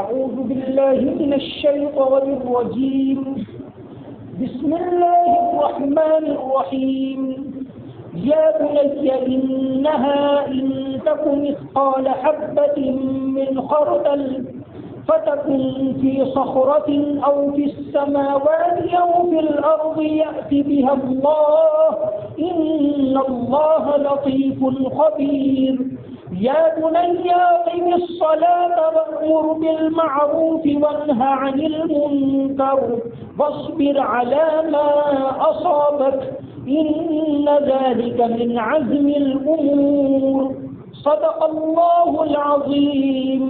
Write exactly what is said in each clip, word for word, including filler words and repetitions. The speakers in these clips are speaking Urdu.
أعوذ بالله من الشيطان الرجيم بسم الله الرحمن الرحيم يا بني إنها إن تك مثقال حبة من خردل فتكن في صخرة أو في السماوات أو في الأرض يأت بها الله إن الله لطيف خبير يا بني أقم الصلاة وأمر بالمعروف وانه عن المنكر واصبر على ما أصابك إن ذلك من عزم الأمور صدق الله العظيم.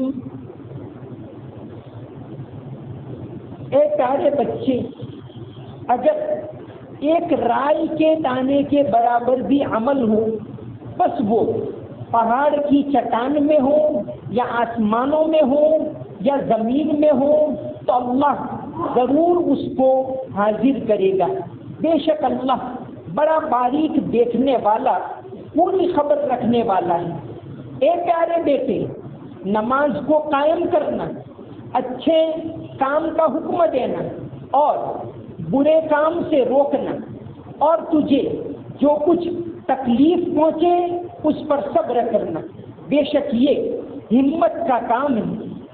اے پیارے بچے، اگر ایک رائی کے دانے کے برابر بھی عمل ہو، بس وہ پہاڑ کی چٹان میں ہو یا آسمانوں میں ہو یا زمین میں ہو، تو اللہ ضرور اس کو حاضر کرے گا. بے شک اللہ بڑا باریک دیکھنے والا، پوری خبر رکھنے والا ہے. اے پیارے بیٹے، نماز کو قائم کرنا، اچھے کام کا حکم دینا اور برے کام سے روکنا، اور تجھے جو کچھ تکلیف پہنچے اس پر صبر کرنا، بے شک یہ ہمت کا کام ہے.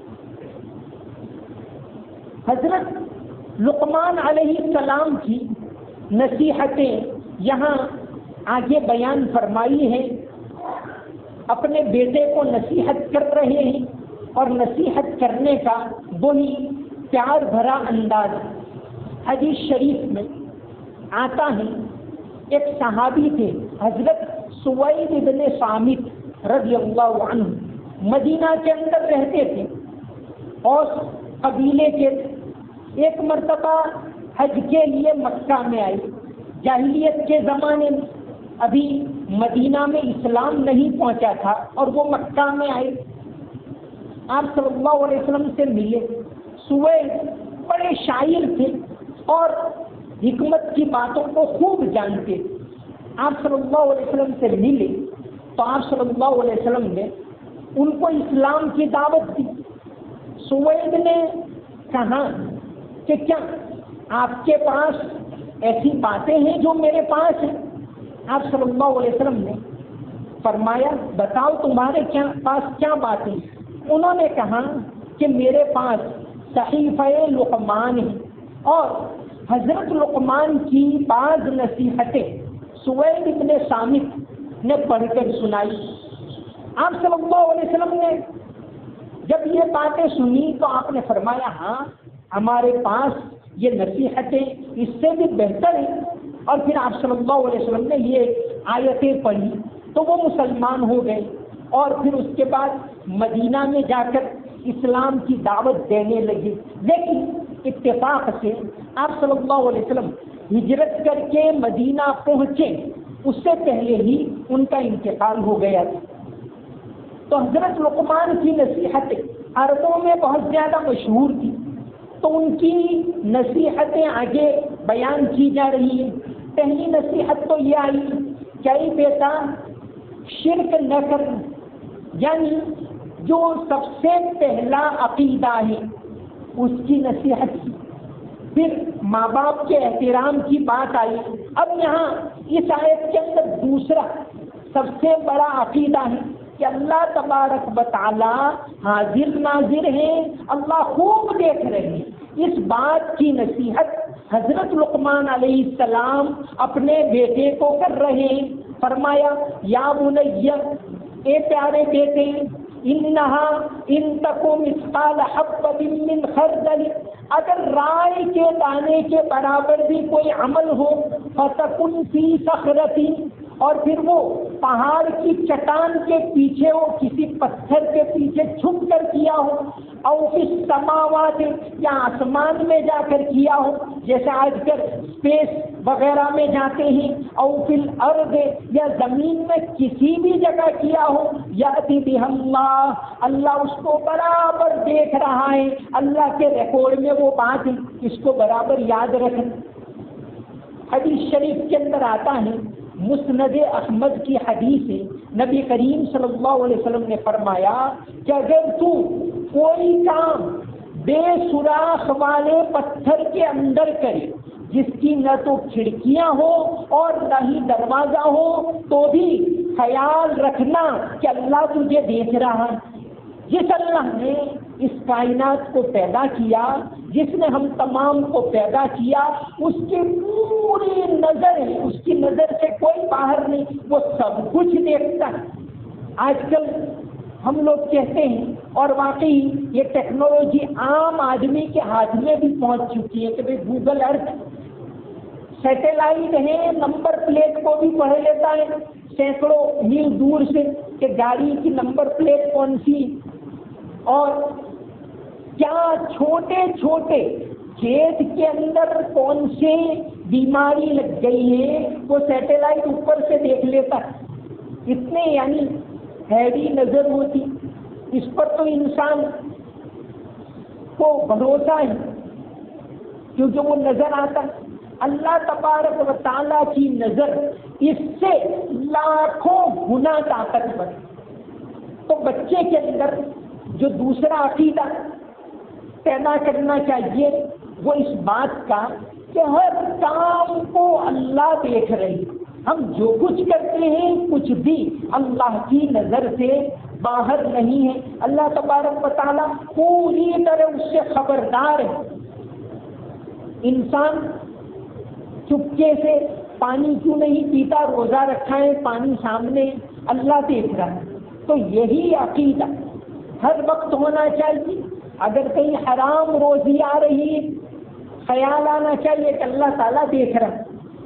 حضرت لقمان علیہ السلام کی نصیحتیں یہاں آگے بیان فرمائی ہیں. اپنے بیٹے کو نصیحت کر رہے ہیں اور نصیحت کرنے کا وہی پیار بھرا انداز. حدیث شریف میں آتا ہے، ایک صحابی تھے حضرت سوید بن صامت رضی اللہ عنہ، مدینہ کے اندر رہتے تھے اور قبیلے کے ایک مرتبہ حج کے لیے مکہ میں آئے. جاہلیت کے زمانے میں ابھی مدینہ میں اسلام نہیں پہنچا تھا اور وہ مکہ میں آئے. آپ صلی اللہ علیہ وسلم سے ملے. سوید بڑے شاعر تھے اور حکمت کی باتوں کو خوب جانتے. آپ صلی اللہ علیہ وسلم سے ملے تو آپ صلی اللہ علیہ وسلم نے ان کو اسلام کی دعوت دی. سوید نے کہا کہ کیا آپ کے پاس ایسی باتیں ہیں جو میرے پاس ہیں؟ آپ صلی اللہ علیہ وسلم نے فرمایا بتاؤ تمہارے کیا پاس کیا باتیں؟ انہوں نے کہا کہ میرے پاس صحیفہ لقمان ہے اور حضرت لقمان کی بعض نصیحتیں سوید بن صامت نے پڑھ کر سنائی. آپ صلی اللہ علیہ وسلم نے جب یہ باتیں سنی تو آپ نے فرمایا ہاں ہمارے پاس یہ نصیحتیں اس سے بھی بہتر ہیں. اور پھر آپ صلی اللہ علیہ وسلم نے یہ آیتیں پڑھی تو وہ مسلمان ہو گئے اور پھر اس کے بعد مدینہ میں جا کر اسلام کی دعوت دینے لگے. لیکن اتفاق سے آپ صلی اللہ علیہ وسلم ہجرت کر کے مدینہ پہنچے اس سے پہلے ہی ان کا انتقال ہو گیا تھا. تو حضرت لقمان کی نصیحتیں عربوں میں بہت زیادہ مشہور تھی، تو ان کی نصیحتیں آگے بیان کی جا رہی ہیں. پہلی نصیحت تو یہ آئی کہ اے بیٹا شرک نہ کر، یعنی جو سب سے پہلا عقیدہ ہے اس کی نصیحت کی. پھر ماں باپ کے احترام کی بات آئی. اب یہاں اس آیت کے اندر دوسرا سب سے بڑا عقیدہ ہے کہ اللہ تبارک و تعالی حاضر ناظر ہے، اللہ خوب دیکھ رہے ہیں. اس بات کی نصیحت حضرت لقمان علیہ السلام اپنے بیٹے کو کر رہے ہیں. فرمایا یا بنی، اے پیارے بیٹے، انہا ان تکو مثقال حبۃ من خردل، اگر رائے کے دانے کے برابر بھی کوئی عمل ہو، فتکن فی صخرۃ، اور پھر وہ پہاڑ کی چٹان کے پیچھے ہو، کسی پتھر کے پیچھے چھپ کر کیا ہو، او فی السماوات، یا آسمان میں جا کر کیا ہو جیسے آج کل اسپیس وغیرہ میں جاتے ہیں، او فی الارض، یا زمین میں کسی بھی جگہ کیا ہو، یاتی بہ اللہ، اللہ اس کو برابر دیکھ رہا ہے، اللہ کے ریکارڈ میں وہ بات ہے، اس کو برابر یاد رکھنا. حدیث شریف کے اندر آتا ہے، مسند احمد کی حدیث ہے، نبی کریم صلی اللہ علیہ وسلم نے فرمایا کہ اگر تو کوئی کام بے سوراخ والے پتھر کے اندر کرے، جس کی نہ تو کھڑکیاں ہو اور نہ ہی دروازہ ہو، تو بھی خیال رکھنا کہ اللہ تجھے دیکھ رہا ہے۔ جس اللہ نے اس کائنات کو پیدا کیا، جس نے ہم تمام کو پیدا کیا، اس کی پوری نظر ہے، اس کی نظر سے کوئی باہر نہیں، وہ سب کچھ دیکھتا ہے۔ آج کل ہم لوگ کہتے ہیں، اور واقعی یہ ٹیکنالوجی عام آدمی کے ہاتھ میں بھی پہنچ چکی ہے کہ بھئی گوگل ارتھ سیٹلائٹ ہے، نمبر پلیٹ کو بھی پڑھ لیتا ہے سینکڑوں میل دور سے کہ گاڑی کی نمبر پلیٹ کون سی، اور کیا چھوٹے چھوٹے کھیت کے اندر کون سے بیماری لگ گئی ہے وہ سیٹلائٹ اوپر سے دیکھ لیتا ہے۔ اتنے یعنی ہیوی نظر ہوتی، اس پر تو انسان کو بھروسہ ہے کیونکہ وہ نظر آتا ہے۔ اللہ تبارک و تعالیٰ کی نظر اس سے لاکھوں گنا طاقتور۔ تو بچے کے اندر جو دوسرا عقیدہ پیدا کرنا چاہیے وہ اس بات کا کہ ہر کام کو اللہ دیکھ رہے، ہم جو کچھ کرتے ہیں کچھ بھی اللہ کی نظر سے باہر نہیں ہے۔ اللہ تبارک و تعالیٰ پوری طرح اس سے خبردار ہے۔ انسان چپکے سے پانی کیوں نہیں پیتا، روزہ رکھا ہے، پانی سامنے، اللہ دیکھ رہا ہے۔ تو یہی عقیدہ ہر وقت ہونا چاہیے۔ اگر کہیں حرام روزی آ رہی ہے، خیال آنا چاہیے کہ اللہ تعالیٰ دیکھ رہا ہے۔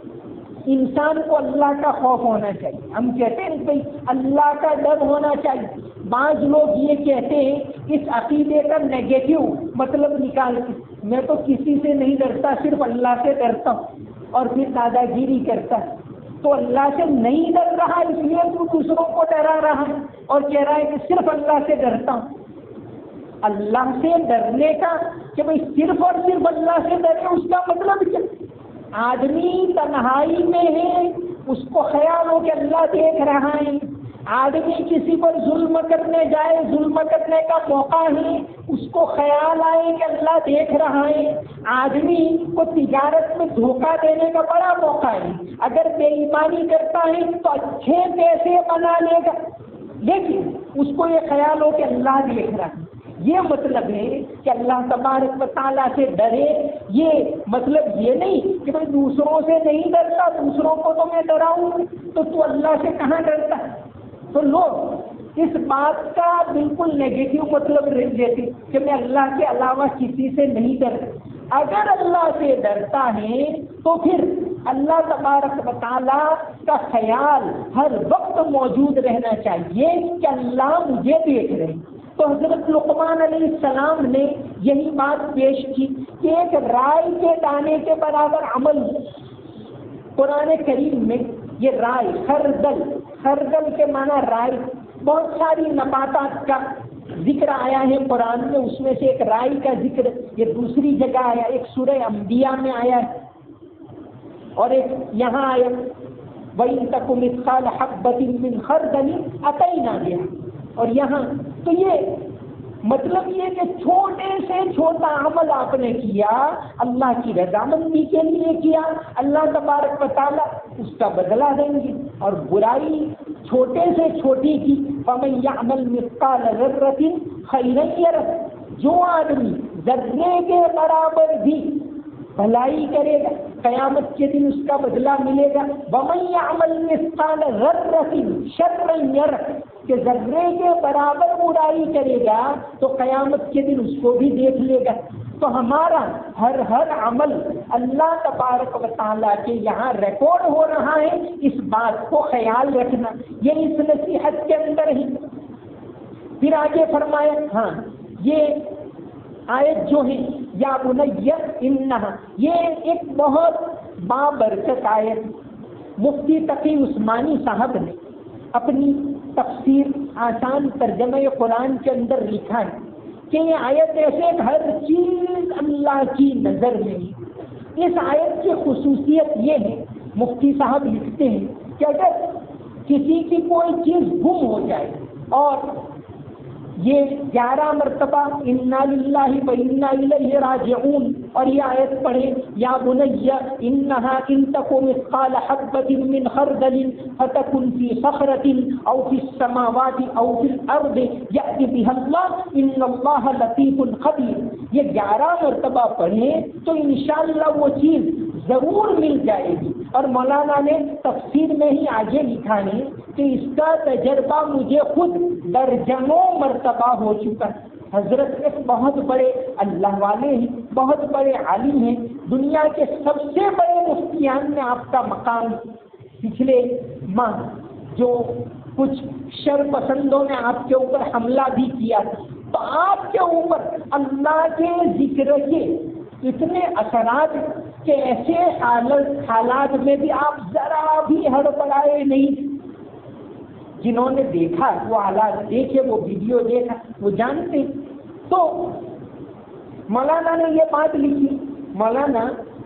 انسان کو اللہ کا خوف ہونا چاہیے۔ ہم کہتے ہیں بھائی اللہ کا ڈر ہونا چاہیے۔ بعض لوگ یہ کہتے ہیں اس عقیدے کا نیگیٹو مطلب نکال کے، میں تو کسی سے نہیں ڈرتا، صرف اللہ سے ڈرتا ہوں، اور پھر دادا گیری کرتا ہے۔ تو اللہ سے نہیں ڈر رہا اس لیے تو دوسروں کو ڈرا رہا ہے اور کہہ رہا ہے کہ صرف اللہ سے ڈرتا ہوں۔ اللہ سے ڈرنے کا کہ بھائی صرف اور صرف اللہ سے ڈرے، اس کا مطلب کیا؟ آدمی تنہائی میں ہے، اس کو خیال ہو کہ اللہ دیکھ رہا ہے۔ آدمی کسی پر ظلم کرنے جائے، ظلم کرنے کا موقع ہے، اس کو خیال آئے کہ اللہ دیکھ رہا ہے۔ آدمی کو تجارت میں دھوکہ دینے کا بڑا موقع ہے، اگر بے ایمانی کرتا ہے تو اچھے پیسے بنا لے گا، لیکن اس کو یہ خیال ہو کہ اللہ دیکھ رہا ہے۔ یہ مطلب ہے کہ اللہ تبارک و تعالیٰ سے ڈرے۔ یہ مطلب یہ نہیں کہ میں دوسروں سے نہیں ڈرتا، دوسروں کو تو میں ڈراؤں تو تو اللہ سے کہاں ڈرتا ہے۔ تو لوگ اس بات کا بالکل نیگیٹو مطلب لیتے کہ میں اللہ کے علاوہ کسی سے نہیں ڈرتا۔ اگر اللہ سے ڈرتا ہے تو پھر اللہ تبارک و تعالیٰ کا خیال ہر وقت موجود رہنا چاہیے کہ اللہ مجھے دیکھ رہے ہیں۔ تو حضرت لقمان علیہ السلام نے یہی بات پیش کی کہ ایک رائی کے دانے کے برابر عمل۔ قرآن کریم میں یہ رائی، خردل، خردل کے معنی رائی، بہت ساری نباتات کا ذکر آیا ہے قرآن میں، اس میں سے ایک رائی کا ذکر یہ دوسری جگہ آیا، ایک سورہ انبیاء میں آیا ہے اور ایک یہاں آیا وَإِن تَكُ مِثْقَالَ حَبَّةٍ مِّنْ خَرْدَلٍ أَتَيْنَا بِهَا۔ اور یہاں تو یہ مطلب یہ کہ چھوٹے سے چھوٹا عمل آپ نے کیا، اللہ کی رضامندی کے لیے کیا، اللہ تبارک و تعالیٰ اس کا بدلہ دیں گے۔ اور برائی چھوٹے سے چھوٹی کی، فَمَن يَعْمَلْ مِثْقَالَ ذَرَّةٍ خَيْرًا يَرَهُ، جو آدمی ذرے کے برابر بھی بھلائی کرے گا قیامت کے دن اس کا بدلہ ملے گا۔ وَمَن يَعْمَلْ مِثْقَالَ ذَرَّةٍ شَرًّا يَرَهُ، کہ ذرے کے برابر برائی کرے گا تو قیامت کے دن اس کو بھی دیکھ لے گا۔ تو ہمارا ہر ہر عمل اللہ تبارک و تعالیٰ کے یہاں ریکارڈ ہو رہا ہے، اس بات کو خیال رکھنا، یہ اس نصیحت کے اندر ہی۔ پھر آگے فرمایا، ہاں یہ آیت جو ہے یا بنی انہا، یہ ایک بہت بابرکت آیت مفتی تقی عثمانی صاحب نے اپنی تفسیر آسان ترجمہ قرآن کے اندر لکھا ہے کہ یہ آیت ایسے ہر چیز اللہ کی نظر میں ہے۔ اس آیت کی خصوصیت یہ ہے، مفتی صاحب لکھتے ہیں کہ اگر کسی کی کوئی چیز گم ہو جائے اور یہ گیارہ مرتبہ انا للہ و انا الیہ راجعون اور یہ آیت پڑھیں یا بنی انہا ان تک مثقال حبۃ من خردل فتکن فی صخرۃ او فی السماوات او فی الارض یأتی بها اللہ ان اللہ لطیف خبیر. یہ گیارہ مرتبہ پڑھیں تو انشاءاللہ وہ چیز ضرور مل جائے گی. اور مولانا نے تفسیر میں ہی آگے لکھا ہے کہ اس کا تجربہ مجھے خود درجنوں مرتبہ ہو چکا. حضرت ایک بہت بڑے اللہ والے ہیں, بہت بڑے عالم ہیں, دنیا کے سب سے بڑے مفتیان میں آپ کا مقام. پچھلے ماہ جو کچھ شر پسندوں نے آپ کے اوپر حملہ بھی کیا تو آپ کے اوپر اللہ کے ذکر کے اتنے اثرات کہ ایسے حالت حالات میں بھی آپ ذرا بھی ہڑبڑائے نہیں. جنہوں نے دیکھا وہ حالات دیکھے, وہ ویڈیو دیکھا, وہ جانتے. تو مولانا نے یہ بات لکھی. مولانا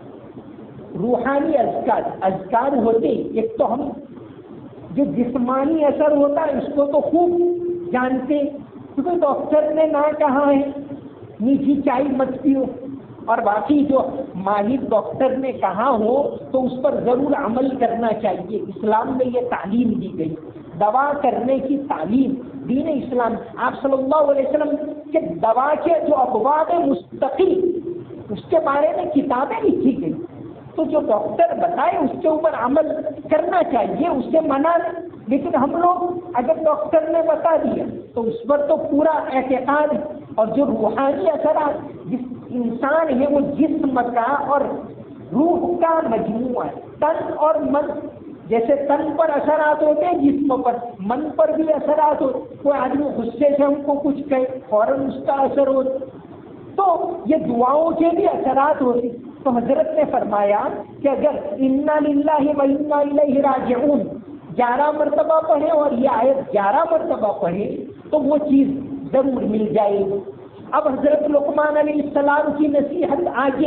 روحانی اذکار اذکار ہوتے, ایک تو ہم جو جسمانی اثر ہوتا ہے اس کو تو خوب جانتے, کیونکہ ڈاکٹر نے نہ کہا ہے میٹھی چائے مت پیو, اور باقی جو ماہر ڈاکٹر نے کہا ہو تو اس پر ضرور عمل کرنا چاہیے. اسلام میں یہ تعلیم دی گئی, دوا کرنے کی تعلیم دین اسلام. آپ صلی اللہ علیہ وسلم کے دوا کے جو ابواب مستقل اس کے بارے میں کتابیں لکھی گئی. تو جو ڈاکٹر بتائے اس کے اوپر عمل کرنا چاہیے, اس سے منع. لیکن ہم لوگ اگر ڈاکٹر نے بتا دیا تو اس پر تو پورا اعتقاد ہے. اور جو روحانی اثرات جس انسان ہے وہ جسم کا اور روح کا مجموعہ ہے. تن اور من, جیسے تن پر اثرات ہوتے ہیں جسم پر, من پر بھی اثرات ہوتے. کوئی آدمی غصے سے ہم کو کچھ کہے فوراً اس کا اثر ہوتا. تو یہ دعاؤں کے بھی اثرات ہوتے. تو حضرت نے فرمایا کہ اگر انا للہ و انا الیہ راجعون گیارہ مرتبہ پڑھے اور یہ آیت گیارہ مرتبہ پڑھے تو وہ چیز ضرور مل جائے گی. اب حضرت لقمان علیہ السلام کی نصیحت آگے,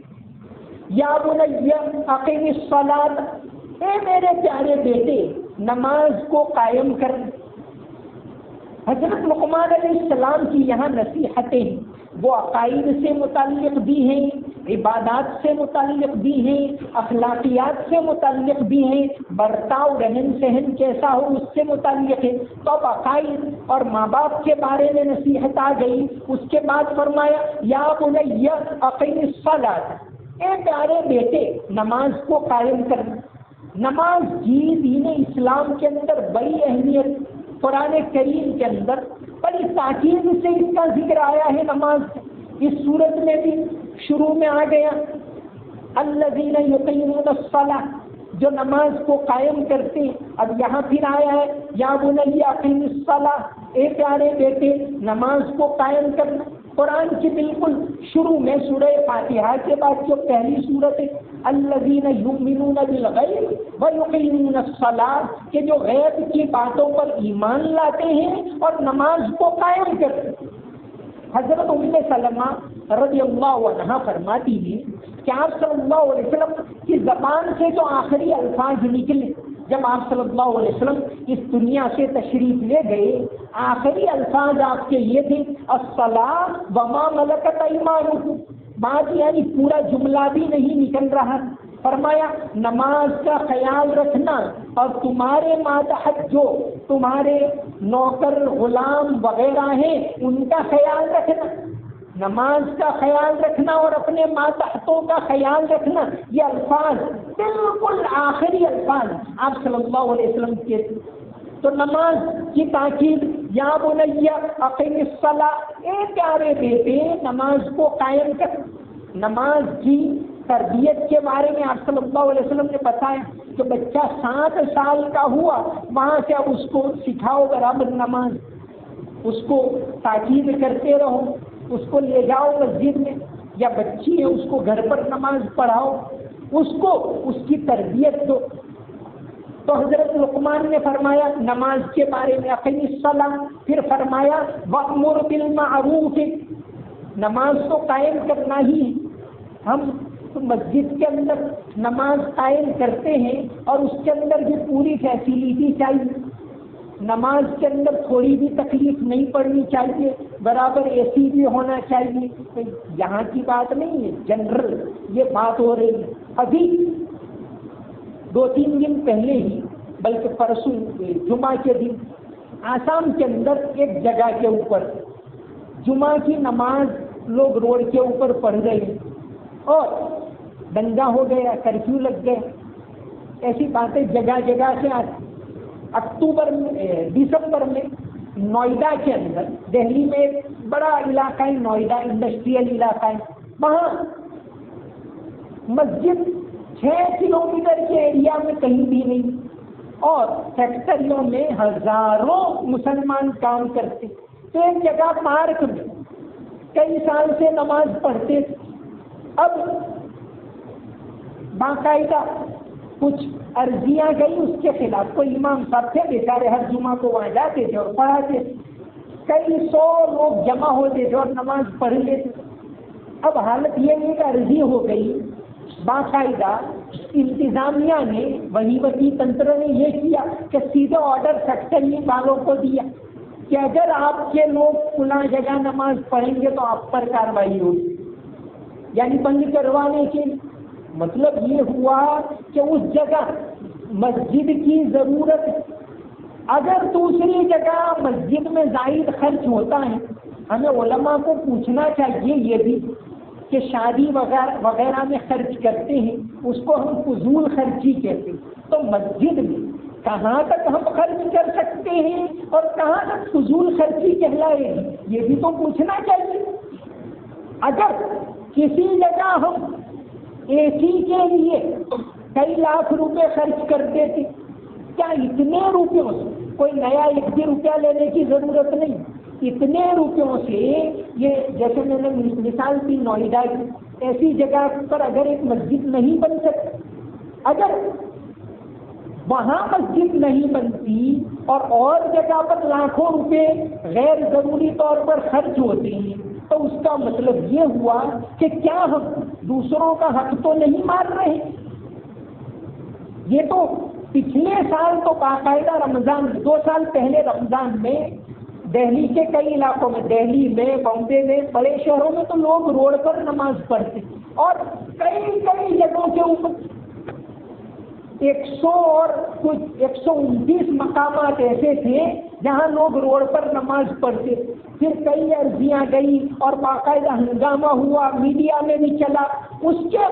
یا بنی اقیم الصلاۃ, اے میرے پیارے بیٹے نماز کو قائم کر. حضرت لقمان علیہ السلام کی یہاں نصیحتیں وہ عقائد سے متعلق بھی ہیں, عبادات سے متعلق بھی ہیں, اخلاقیات سے متعلق بھی ہیں, برتاؤ رہن سہن کیسا ہو اس سے متعلق ہے. تو اب عقائد اور ماں باپ کے بارے میں نصیحت آ گئی. اس کے بعد فرمایا یا بنی اقیم الصلاۃ, اے پیارے بیٹے نماز کو قائم کرنا. نماز جی دین اسلام کے اندر بڑی اہمیت, قرآن کریم کے اندر بڑی تاکید سے اس کا ذکر آیا ہے. نماز اس صورت میں بھی شروع میں آ گیا الذین یقیمون الصلاۃ, جو نماز کو قائم کرتے. اب یہاں پھر آیا ہے یا بنی اقیم الصلاۃ, اے پیارے بیٹے نماز کو قائم کرنا. قرآن کی بالکل شروع میں سورہ فاتحہ کے بعد جو پہلی سورت ہے الذین یؤمنون بالغیب ویقیمون الصلاۃ, کہ جو غیب کی باتوں پر ایمان لاتے ہیں اور نماز کو قائم کرتے ہیں. حضرت ام سلمہ رضی اللہ عنہا فرماتی ہے کہ آپ صلی اللہ علیہ وسلم کی زبان سے جو آخری الفاظ نکلے جب آپ صلی اللہ علیہ وسلم اس دنیا سے تشریف لے گئے, آخری الفاظ آپ کے یہ تھے الصلاۃ وما ملکت ایمانکم. بات یعنی پورا جملہ بھی نہیں نکل رہا. فرمایا نماز کا خیال رکھنا اور تمہارے ماتحت جو تمہارے نوکر غلام وغیرہ ہیں ان کا خیال رکھنا. نماز کا خیال رکھنا اور اپنے ماتحتوں کا خیال رکھنا, یہ الفاظ بالکل آخری الفاظ آپ صلی اللہ علیہ وسلم کے. تو نماز کی تاکید یا بنی اقیم الصلاۃ, اے پیارے بیٹے نماز کو قائم کر. نماز کی تربیت کے بارے میں آپ صلی اللہ علیہ وسلم نے بتایا کہ بچہ سات سال کا ہوا وہاں سے اب اس کو سکھاؤ برابر نماز, اس کو تاکید کرتے رہو, اس کو لے جاؤ مسجد میں, یا بچی ہے اس کو گھر پر نماز پڑھاؤ, اس کو اس کی تربیت دو. تو حضرت لقمان نے فرمایا نماز کے بارے میں اقیم الصلاۃ, پھر فرمایا وامر بالمعروف, نماز تو قائم کرنا ہی ہے. ہم تو مسجد کے اندر نماز قائم کرتے ہیں اور اس کے اندر بھی پوری فیسلٹی چاہیے. نماز کے اندر تھوڑی بھی تکلیف نہیں پڑنی چاہیے، برابر اے سی بھی ہونا چاہیے. یہاں کی بات نہیں ہے، جنرل یہ بات ہو رہی ہے. ابھی دو تین دن پہلے ہی، بلکہ پرسوں جمعہ کے دن، آسام کے اندر ایک جگہ کے اوپر جمعہ کی نماز لوگ روڈ کے اوپر پڑھ رہے اور دنگا ہو گیا، کرفیو لگ گیا. ایسی باتیں جگہ جگہ سے آتی. اکتوبر میں دسمبر میں نوئیڈا کے اندر، دہلی میں ایک بڑا علاقہ ہے نوئیڈا، انڈسٹریل علاقہ ہے، وہاں مسجد چھ کلو میٹر کے ایریا میں کہیں بھی نہیں، اور فیکٹریوں میں ہزاروں مسلمان کام کرتے. تو ایک جگہ پارک میں کئی سال سے نماز پڑھتے تھے. اب باقاعدہ کچھ عرضیاں گئی اس کے خلاف. کوئی امام صاحب تھے بیچارے، ہر جمعہ کو وہاں جاتے تھے اور پڑھاتے تھے. کئی سو لوگ جمع ہوتے تھے اور نماز پڑھ لیتے. اب حالت یہ ایک عرضی ہو گئی، باقاعدہ انتظامیہ نے، وہیبتی تنتر نے یہ کیا کہ سیدھا آرڈر فیکٹری والوں کو دیا کہ اگر آپ کے لوگ فلاں جگہ نماز پڑھیں گے تو آپ پر کارروائی ہوگی، یعنی بند کروانے کے. مطلب یہ ہوا کہ اس جگہ مسجد کی ضرورت ہے. اگر دوسری جگہ مسجد میں زائد خرچ ہوتا ہے، ہمیں علماء کو پوچھنا چاہیے یہ بھی کہ شادی وغیرہ وغیرہ میں خرچ کرتے ہیں، اس کو ہم فضول خرچی کہتے ہیں. تو مسجد میں کہاں تک ہم خرچ کر سکتے ہیں اور کہاں تک فضول خرچی کہلائے گی، یہ بھی تو پوچھنا چاہیے. اگر کسی جگہ ہم اے سی کے لیے کئی لاکھ روپے خرچ کرتے تھے، کیا اتنے روپیوں سے کوئی نیا ایک بھی روپیہ لینے کی ضرورت نہیں؟ اتنے روپیوں سے یہ، جیسے میں نے مثال دی نوئیڈا کی، ایسی جگہ پر اگر ایک مسجد نہیں بن سکتی، اگر وہاں مسجد نہیں بنتی اور اور جگہ پر لاکھوں روپے غیر ضروری طور پر خرچ ہوتے ہیں، تو اس کا مطلب یہ ہوا کہ کیا ہم دوسروں کا حق تو نہیں مار رہے؟ یہ تو پچھلے سال تو باقاعدہ رمضان، دو سال پہلے رمضان میں دہلی کے کئی علاقوں میں، دہلی میں، بامبے میں، بڑے شہروں میں تو لوگ روڈ پر نماز پڑھتے، اور کئی کئی جگہوں کے اوپر ایک سو اور کچھ ایک سو انتیس مقامات ایسے تھے جہاں لوگ روڈ پر نماز پڑھتے. پھر کئی عرضیاں گئی اور باقاعدہ ہنگامہ ہوا، میڈیا میں بھی چلا. اس کے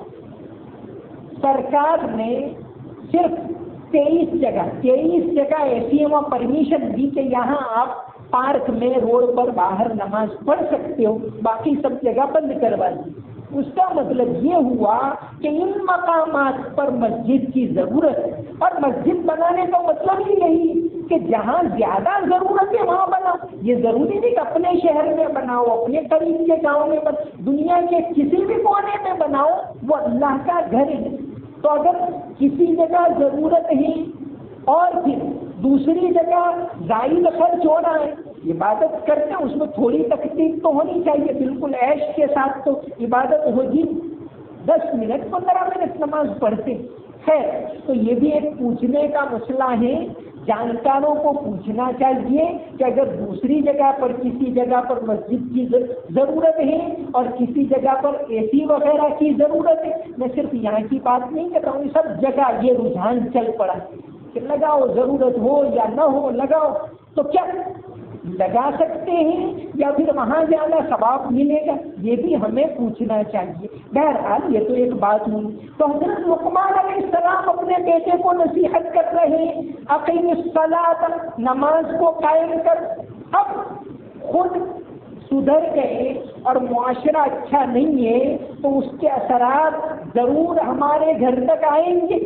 بعد سرکار نے صرف تیئیس جگہ تیئیس جگہ ایسی وہاں پرمیشن دی کہ یہاں آپ پارک میں روڈ پر باہر نماز پڑھ سکتے ہو، باقی سب جگہ بند کروا دی. اس کا مطلب یہ ہوا کہ ان مقامات پر مسجد کی ضرورت ہے، اور مسجد بنانے کا مطلب ہی یہی کہ جہاں زیادہ ضرورت ہے وہاں بناؤ. یہ ضروری نہیں کہ اپنے شہر میں بناؤ، اپنے قریب کے گاؤں میں بناؤ، دنیا کے کسی بھی کونے میں بناؤ، وہ اللہ کا گھر ہے. تو اگر کسی جگہ ضرورت ہے اور پھر دوسری جگہ زائد خرچ ہو رہا ہے، عبادت کرتے ہیں اس میں تھوڑی تکلیف تو ہونی چاہیے. بالکل عیش کے ساتھ تو عبادت ہوگی، دس منٹ پندرہ منٹ نماز پڑھتے ہے. تو یہ بھی ایک پوچھنے کا مسئلہ ہے، جانکاروں کو پوچھنا چاہیے کہ اگر دوسری جگہ پر کسی جگہ پر مسجد کی ضرورت ہے اور کسی جگہ پر اے سی وغیرہ کی ضرورت ہے، میں صرف یہاں کی بات نہیں کر رہا ہوں، سب جگہ یہ رجحان چل پڑا کہ لگاؤ، ضرورت ہو یا نہ ہو لگاؤ. تو کیا لگا سکتے ہیں یا پھر وہاں زیادہ ثواب ملے گا؟ یہ بھی ہمیں پوچھنا چاہیے. بہرحال یہ تو ایک بات ہوئی. تو حضرت لقمان علیہ السلام اپنے بیٹے کو نصیحت کر رہے ہیں، اقیم الصلاۃ، نماز کو قائم کر. اب خود سدھر گئے اور معاشرہ اچھا نہیں ہے تو اس کے اثرات ضرور ہمارے گھر تک آئیں گے.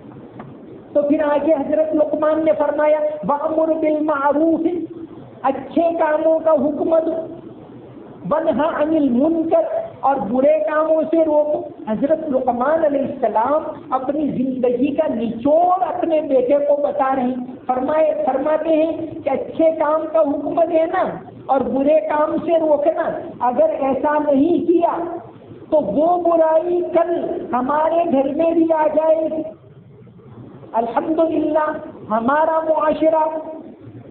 تو پھر آگے حضرت لقمان نے فرمایا وَأْمُرْ بِالْمَعْرُوفِ، اچھے کاموں کا حکم دو، وَنْہَ عَنِ الْمُنْکَرِ، اور برے کاموں سے روکو. حضرت لقمان علیہ السلام اپنی زندگی کا نچوڑ اپنے بیٹے کو بتا رہے ہیں. فرمائے فرماتے ہیں کہ اچھے کام کا حکم دینا اور برے کام سے روکنا، اگر ایسا نہیں کیا تو وہ برائی کل ہمارے گھر میں بھی آ جائے گی. الحمدللہ ہمارا معاشرہ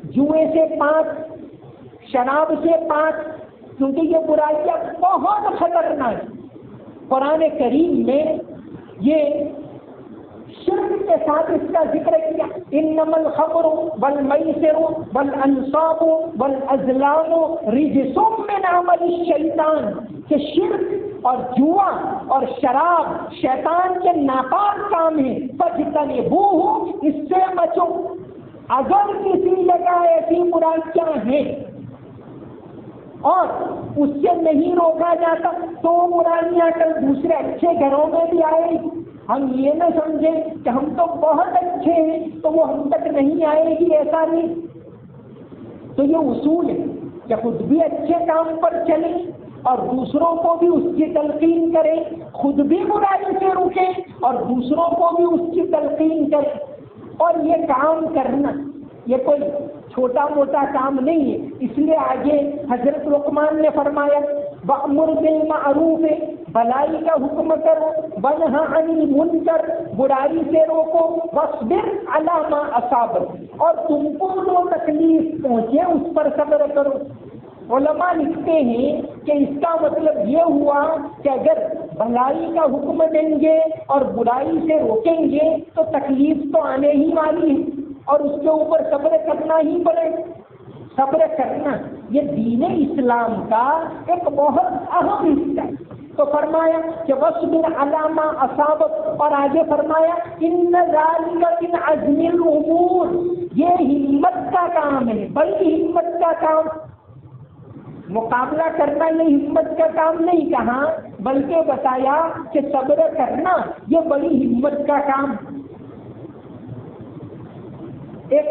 جوئے سے پاک، شراب سے پاک، کیونکہ یہ برائیاں بہت خطرناک ہیں۔ قرآن کریم میں یہ شرک کے ساتھ اس کا ذکر کیا، انما الخمر والمیسر والانصاب والازلام رجس من عمل الشیطان، کہ شرک اور جوا اور شراب شیطان کے ناپاک کام ہے، فاجتنبوہ، اس سے بچو۔ اگر کسی جگہ ایسی برائیاں ہیں اور اس سے نہیں روکا جاتا تو برائیاں کل دوسرے اچھے گھروں میں بھی آئے گی۔ ہم یہ نہ سمجھیں کہ ہم تو بہت اچھے ہیں تو وہ ہم تک نہیں آئے گی، ایسا نہیں۔ تو یہ اصول ہے کہ خود بھی اچھے کام پر چلیں اور دوسروں کو بھی اس کی تلقین کریں، خود بھی برائی سے رکیں اور دوسروں کو بھی اس کی تلقین کریں۔ اور یہ کام کرنا یہ کوئی چھوٹا موٹا کام نہیں ہے، اس لیے آگے حضرت لقمان نے فرمایا وَأْمُرْ بِالْمَعْرُوفِ، بھلائی کا حکم کرو، وَنْہَ عَنِ الْمُنْکَرِ، برائی سے روکو، وَاصْبِرْ عَلَىٰ مَا أَصَابَكَ، اور تم کو جو تکلیف پہنچے اس پر صبر کرو۔ علماء لکھتے ہیں کہ اس کا مطلب یہ ہوا کہ اگر بھلائی کا حکم دیں گے اور برائی سے روکیں گے تو تکلیف تو آنے ہی والی ہے اور اس کے اوپر صبر کرنا ہی پڑے۔ صبر کرنا یہ دین اسلام کا ایک بہت اہم حصہ ہے۔ تو فرمایا کہ وَاصْبِرْ عَلَىٰ مَا أَصَابَكَ، اور آگے فرمایا إِنَّ ذَلِكَ مِنْ عَزْمِ الْأُمُورِ، یہ ہمت کا کام ہے، بڑی ہمت کا کام۔ مقابلہ کرنا یہ ہمت کا کام نہیں کہا، بلکہ بتایا کہ صبر کرنا یہ بڑی ہمت کا کام۔ ایک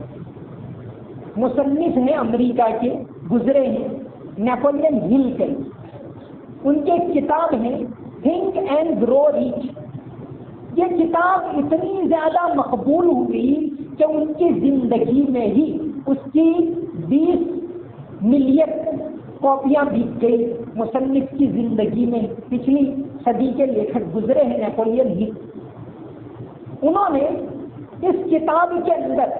مصنف ہیں امریکہ کے، گزرے ہیں، نیپولین ہل کے، ان کے کتاب ہے تھنک اینڈ گرو ریچ۔ یہ کتاب اتنی زیادہ مقبول ہوئی کہ ان کی زندگی میں ہی اس کی بیس ملین کاپیاں بک گئی۔ مصنف کی زندگی میں پچھلی صدی کے لیکھک گزرے ہیں نیپولین ہل، انہوں نے اس کتاب کے اندر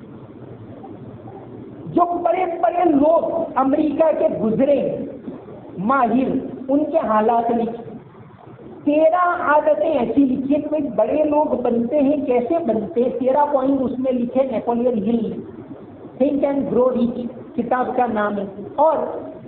جو بڑے بڑے لوگ امریکہ کے گزرے ماہر ان کے حالات لکھے، تیرہ عادتیں ایسی لکھی کہ بڑے لوگ بنتے ہیں کیسے بنتے، تیرہ پوائنٹ اس میں لکھے نیپولین ہل نے، تھنک اینڈ گرو ریچ کتاب کا نام ہے۔ اور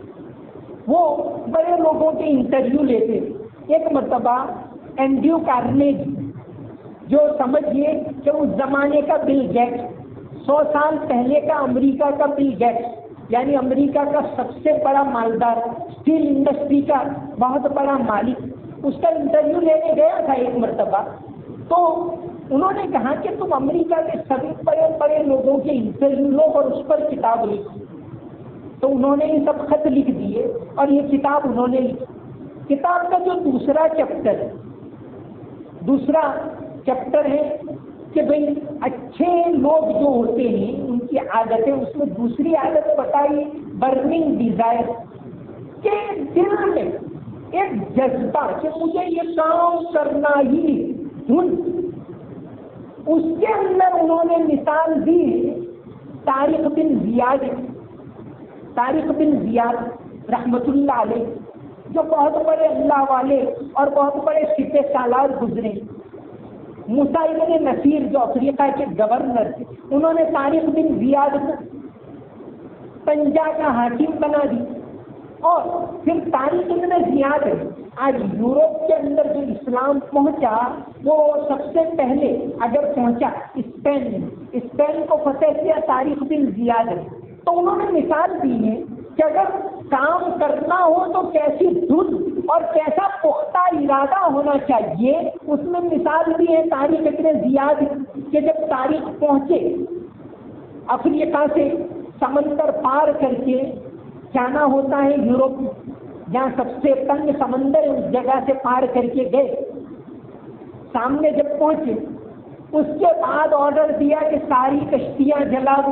وہ بڑے لوگوں کے انٹرویو لیتے۔ ایک مرتبہ اینڈریو کارنیگی، جو سمجھیے کہ اس زمانے کا بل گیٹس، سو سال پہلے کا امریکہ کا بل گیٹس، یعنی امریکہ کا سب سے بڑا مالدار، اسٹیل انڈسٹری کا بہت بڑا مالک، اس کا انٹرویو لینے گیا تھا ایک مرتبہ۔ تو انہوں نے کہا کہ تم امریکہ کے سبھی بڑے بڑے لوگوں کے انٹرویو لو اور اس پر کتاب لکھو۔ تو انہوں نے یہ سب خط لکھ دیے اور یہ کتاب انہوں نے لکھی۔ کتاب کا جو دوسرا چیپٹر ہے، دوسرا چیپٹر ہے کہ بھئی اچھے لوگ جو ہوتے ہیں ان کی عادتیں، اس میں دوسری عادت بتائی برننگ ڈیزائر، کہ دل میں ایک جذبہ کہ مجھے یہ کام کرنا ہی دھن، اس کے اندر انہوں نے مثال دی طارق بن زیاد، طارق بن زیاد رحمت اللہ علیہ، جو بہت بڑے اللہ والے اور بہت بڑے سپہ سالار گزرے۔ موسیٰ بن نصیر جو افریقہ کے گورنر تھے، انہوں نے طارق بن زیاد کو پنجاب کا حاکم بنا دی۔ اور پھر طارق بن زیاد آج یورپ کے اندر جو اسلام پہنچا وہ سب سے پہلے اگر پہنچا اسپین میں، اسپین کو فتح کیا طارق بن زیاد۔ تو انہوں نے مثال دی ہے کہ اگر کام کرنا ہو تو کیسی دھن اور کیسا پختہ ارادہ ہونا چاہیے، اس میں مثال دی ہے طارق بن زیاد کہ جب طارق پہنچے افریقہ سے سمندر پار کر کے جانا ہوتا ہے یورپ میں، جہاں سب سے تنگ سمندر ہے، اس جگہ سے پار کر کے گئے، سامنے جب پہنچے اس کے بعد آرڈر دیا کہ ساری کشتیاں جلا دو۔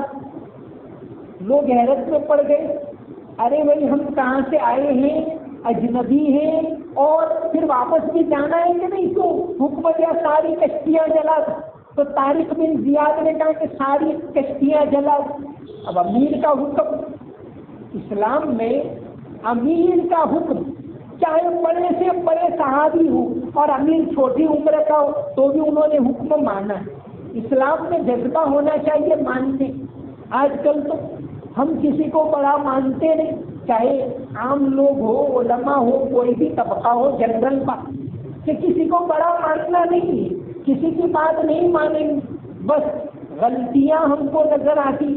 لوگ حیرت میں پڑ گئے، ارے بھائی ہم کہاں سے آئے ہیں، اجنبی ہیں اور پھر واپس بھی جانا ہے کہ نہیں، تو حکم دیا ساری کشتیاں جلا دو۔ تو طارق بن زیاد نے کہا کہ ساری کشتیاں جلا دو۔ اب امیر کا حکم، اسلام میں امیر کا حکم چاہے بڑے سے بڑے صحابی ہو اور امیر چھوٹی عمر کا ہو تو بھی انہوں نے حکم مانا ہے۔ اسلام میں جذبہ ہونا چاہیے ماننے۔ آج کل تو ہم کسی کو بڑا مانتے نہیں، چاہے عام لوگ ہو، علماء ہو، کوئی بھی طبقہ ہو، جنرل بات کہ کسی کو بڑا ماننا نہیں ہے، کسی کی بات نہیں مانیں گے، بس غلطیاں ہم کو نظر آتی۔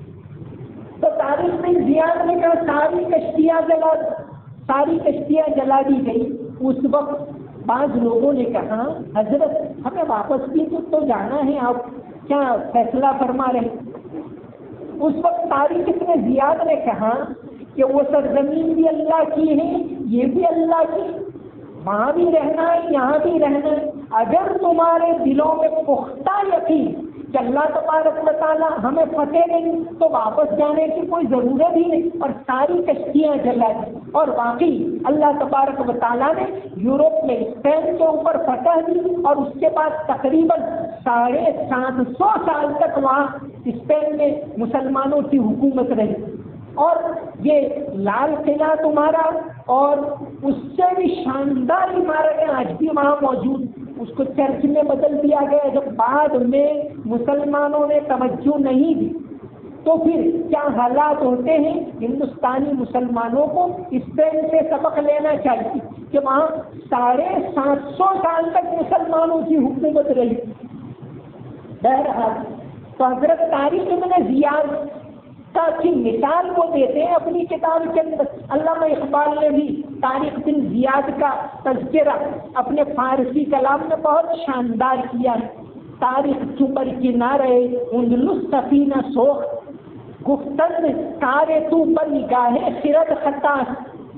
تو طارق بن زیاد نے کہا ساری کشتیاں جلا دو، ساری کشتیاں جلا دی گئی۔ اس وقت بعض لوگوں نے کہا حضرت ہمیں واپس بھی تو جانا ہے، آپ کیا فیصلہ فرما رہے؟ اس وقت طارق بن زیاد نے کہا کہ وہ سرزمین بھی اللہ کی ہے، یہ بھی اللہ کی، وہاں بھی رہنا ہے، یہاں بھی رہنا ہے۔ اگر تمہارے دلوں میں پختہ یقین کہ اللہ تبارک و تعالیٰ ہمیں فتح نہیں تو واپس جانے کی کوئی ضرورت ہی نہیں، اور ساری کشتیاں جلا دی۔ اور واقعی اللہ تبارک و تعالیٰ نے یورپ میں اسپین کے اوپر فتح دی، اور اس کے بعد تقریباً ساڑھے سات سو سال تک وہاں اسپین میں مسلمانوں کی حکومت رہی۔ اور یہ لال قلعہ تمہارا اور اس سے بھی شاندار عمارتیں آج بھی وہاں موجود، اس کو چرچ میں بدل دیا گیا جب بعد میں مسلمانوں نے توجہ نہیں دی۔ تو پھر کیا حالات ہوتے ہیں؟ ہندوستانی مسلمانوں کو اسپین سے سبق لینا چاہیے کہ وہاں ساڑھے سات سو سال تک مسلمانوں کی حکومت رہی۔ بہرحال تو حضرت طارق بن زیاد کا کی مثال وہ دیتے ہیں اپنی کتاب کے اندر۔ علامہ اقبال نے بھی طارق بن زیاد کا تذکرہ اپنے فارسی کلام میں بہت شاندار کیا ہے۔ تاریخ چوبر کنارے اندلس سفینہ سوخ گفتن کارے تو پر نگاہ خرد خطاس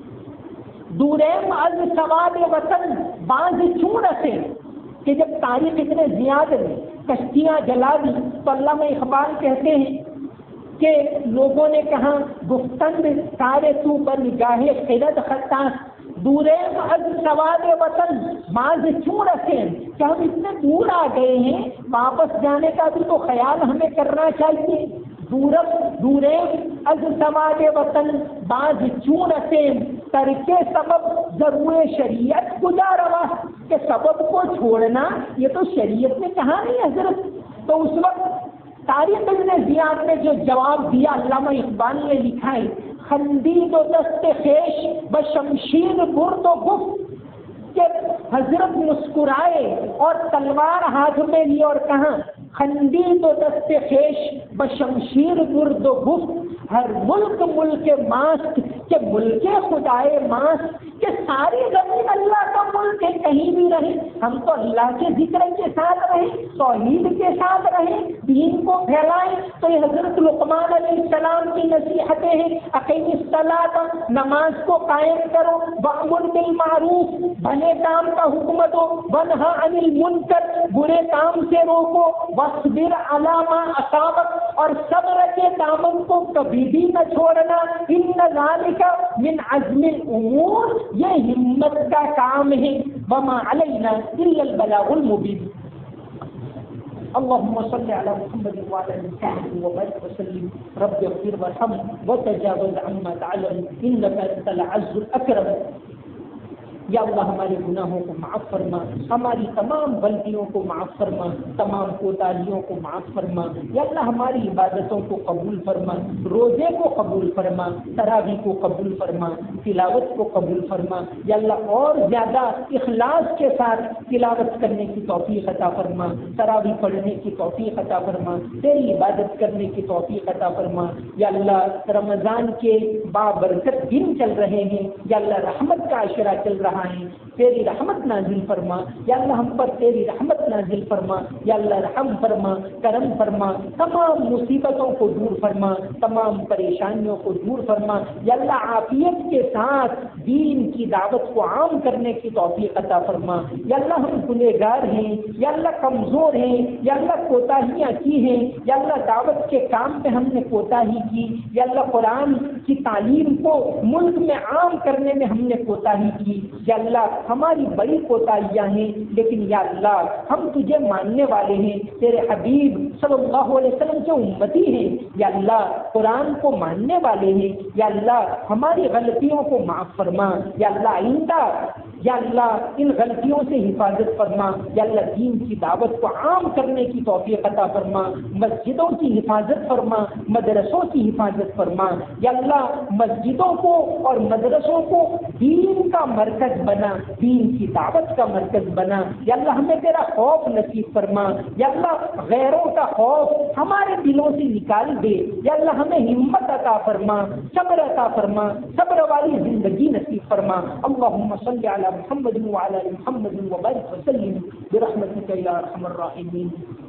دوریم از سواد وطن باز چون سے، کہ جب طارق ابن زیاد نے کشتیاں جلا دی تو علامہ اقبال کہتے ہیں کہ لوگوں نے کہا گفتن کارے تو پر نگاہ خرد خطاس دوریم از سواد وطن باز چون سے، کہ ہم اتنے دور آ گئے ہیں، واپس جانے کا بھی تو خیال ہمیں کرنا چاہیے۔ دورم دوریم از سواد وطن باز چون سے، ترکے سبب ضرور شریعت کجا روا، کہ سبب کو چھوڑنا یہ تو شریعت نے کہا نہیں حضرت۔ تو اس وقت طارق بن زیاد نے جو جواب دیا علامہ اقبال نے لکھا ہے، خندید و دست خیش بشمشیر برد و گفت، کہ حضرت مسکرائے اور تلوار ہاتھ میں لی اور کہا خندید و دست خیش بشمشیر برد و گفت، ہر ملک ملک ماست کہ ملک خدائے ماست، کہ ساری زمین اللہ کا ملک ہے، کہیں بھی رہے ہم تو اللہ کے ذکر کے ساتھ رہیں، توحید کے ساتھ رہیں، دین کو پھیلائیں۔ تو یہ حضرت لقمان علیہ السلام کی نصیحتیں ہیں، اقیم الصلاۃ، نماز کو قائم کرو، وامر بالمعروف، بھلے کام کا حکم دو، ونہا عن المنکر، برے کام سے روکو، واصبر علی ما اصابک، اور صبر کے دامن کو کبھی بھی نہ چھوڑنا، ان ذالک من عزم الامور، یہ ہمت کا کام ہے، وما علینا الا البلاغ المبین۔ اللهم صل على محمد وعلى ال محمد وبارك وسلم، رب اغفر وارحم وتجاوز عما تعلم انك انت العز الاكرم۔ یا اللہ ہمارے گناہوں کو معاف فرما، ہماری تمام غلطیوں کو معاف فرما، تمام کوتاہیوں کو معاف فرما۔ یا اللہ ہماری عبادتوں کو قبول فرما، روزے کو قبول فرما، تراویح کو قبول فرما، تلاوت کو قبول فرما۔ یا اللہ اور زیادہ اخلاص کے ساتھ تلاوت کرنے کی توفیق عطا فرما، تراویح پڑھنے کی توفیق عطا فرما، تیری عبادت کرنے کی توفیق عطا فرما۔ یا اللہ رمضان کے بابرکت دن چل رہے ہیں، یا اللہ رحمت کا عشرہ چل رہا ہے، تیری رحمت نازل فرما۔ یا اللہ ہم پر تیری رحمت نازل فرما، یا اللہ رحم فرما، کرم فرما، تمام مصیبتوں کو دور فرما، تمام پریشانیوں کو دور فرما۔ یا اللہ عافیت کے ساتھ دین کی دعوت کو عام کرنے کی توفیق عطا فرما۔ یا اللہ ہم گنہگار ہیں، یا اللہ کمزور ہیں، یا اللہ کوتاہیاں کی ہیں، یا اللہ دعوت کے کام پہ ہم نے کوتاہی کی، یا اللہ قرآن کی تعلیم کو ملک میں عام کرنے میں ہم نے کوتاہی کی۔ یا اللہ ہماری بڑی کوتاہیاں ہیں، لیکن یا اللہ ہم تجھے ماننے والے ہیں، تیرے حبیب صلی اللہ علیہ وسلم کے امتی ہیں، یا اللہ قرآن کو ماننے والے ہیں، یا اللہ ہماری غلطیوں کو معاف فرما، یا اللہ آئندہ یا اللہ ان غلطیوں سے حفاظت فرما، یا اللہ دین کی دعوت کو عام کرنے کی توفیق عطا فرما، مسجدوں کی حفاظت فرما، مدرسوں کی حفاظت فرما، یا اللہ مسجدوں کو اور مدرسوں کو دین کا مرکز بنا، دین کی دعوت کا مرکز بنا، یا اللہ ہمیں تیرا خوف نصیب فرما، یا اللہ غیروں کا خوف ہمارے دلوں سے نکال دے، یا اللہ ہمیں ہمت عطا فرما، صبر عطا فرما، صبر والی زندگی نصیب فرما۔ اللہم صلی علی محمد وعلی محمد وبارک وسلم برحمتک یا ارحم الراحمین۔